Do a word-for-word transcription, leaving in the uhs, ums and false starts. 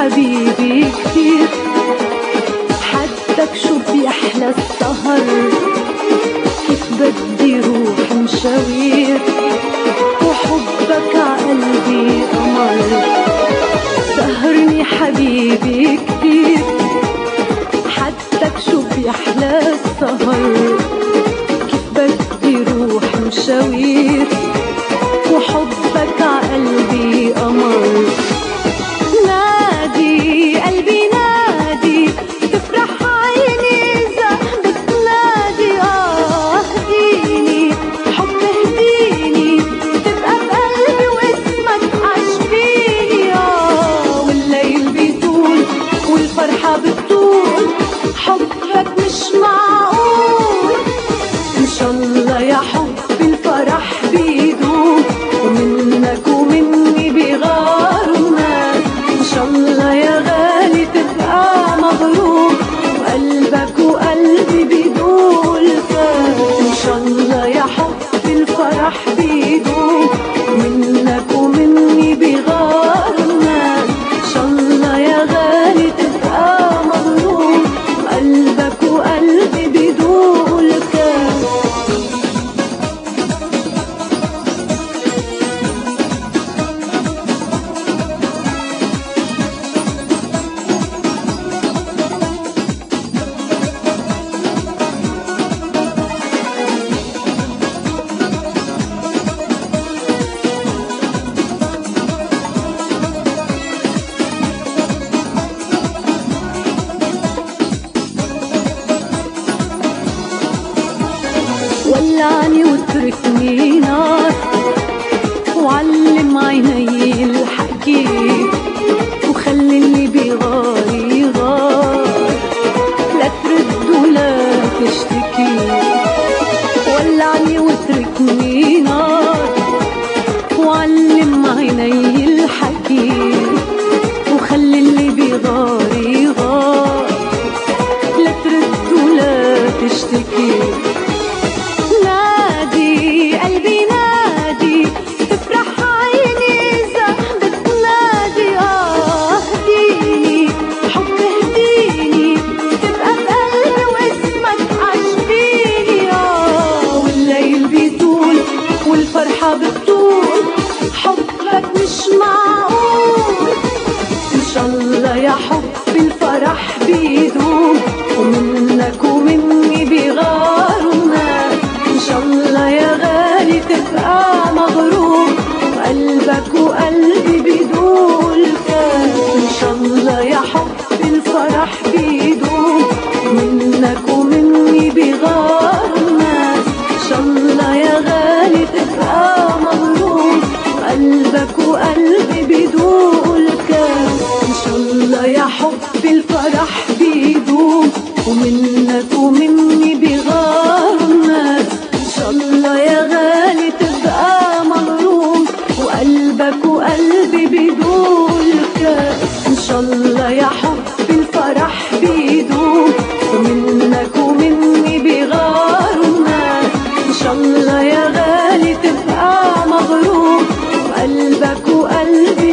حبيبي كتير، حدك شو بيحلى السهر، كيف بدي روح مشاوير، وحبك عقلبي قمر. سهرني حبيبي كتير، حدك شو بيحلى السهر، كيف بدي روح مشاوير، وحبك عقلبي قمر. نادي قلبي نادي، تفرح عيني إذا بتنادي. آه اهديني حب اهديني، تبقى بقلبي واسمك عجبيني. آه والليل بيطول والفرحة بتطول، حبك مش معقول. إن شاء الله يا حب الفرح بيدوم، ومنك ومني بيغاروا الناس. إن شاء الله يا غالي تبقى مغروم، وقلبك وقلبي بيدول فات. إن شاء الله يا حب الفرح بيدوم، ومنك ومني بيغاروا الناس. إن شاء الله يا غالي تبقى مغروم، وقلبك وقلبي بيدول فات. ولعني واتركني نار، وعلم عيني الحكي، وخلي اللي بيغار يغار، لا ترد ولا تشتكي. ولعني واتركني نار، وعلم عيني الحكي، وخلي اللي بيغار يغار، لا ترد ولا تشتكي. نادي قلبي نادي، تفرح عيني إذا بتنادي. آه اهديني حب اهديني، تبقى بقلبي واسمك عجبيني. آه والليل بيطول والفرحة بتطول، حبك مش معقول. إن شاء الله يا حب الفرح بيدوم، ومنك ومني بيغاروا الناس. إن شاء الله يا غالي تبقى مغروم، وقلبك وقلبي بيدول فات. إن شاء الله يا حب الفرح بيدوم، ومنك ومني بيغاروا الناس. إن شاء الله يا غالي تبقى مغروم، وقلبك وقلبي بيدول كاس. إن شاء الله يا حب الفرح بيدوم، ومنك ومني بيغاروا الناس. إن شاء الله يا غالي تبقى مغروم، وقلبك وقلبي بيدول كاس. إن شاء الله يا حب الفرح بيدوم، ومنك ومني بيغاروا الناس. إن شاء الله يا غالي تبقى مغروم، وقلبك وقلبي